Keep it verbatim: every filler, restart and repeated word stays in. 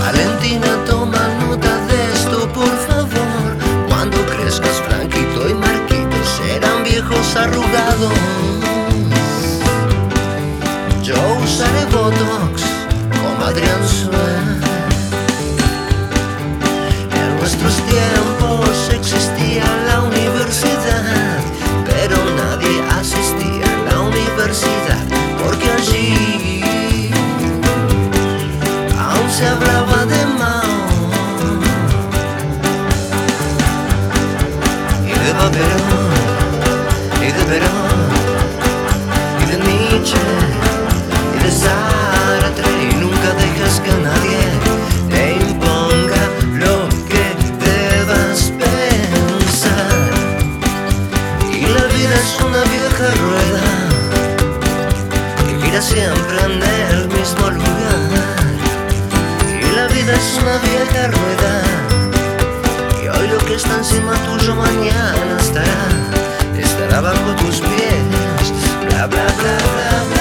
Valentina, toma nota de esto, por favor. Cuando crezcas, Franquito y Marquito serán viejos arrugados. Yo usaré Botox como Adrián Suárez. En nuestros tiempos existía la universidad, pero nadie asistía a la universidad, porque allí aún se hablaba de Mao y de Baberón y de Perón y de Nietzsche y de Sartre, y nunca dejes que nadie te imponga lo que debas pensar. Y la vida es una vieja rueda que gira siempre en el mismo lugar. Y la vida es una vieja rueda y hoy lo que está encima tuyo mañana estará, estará bajo tus pies. Bla bla bla bla bla.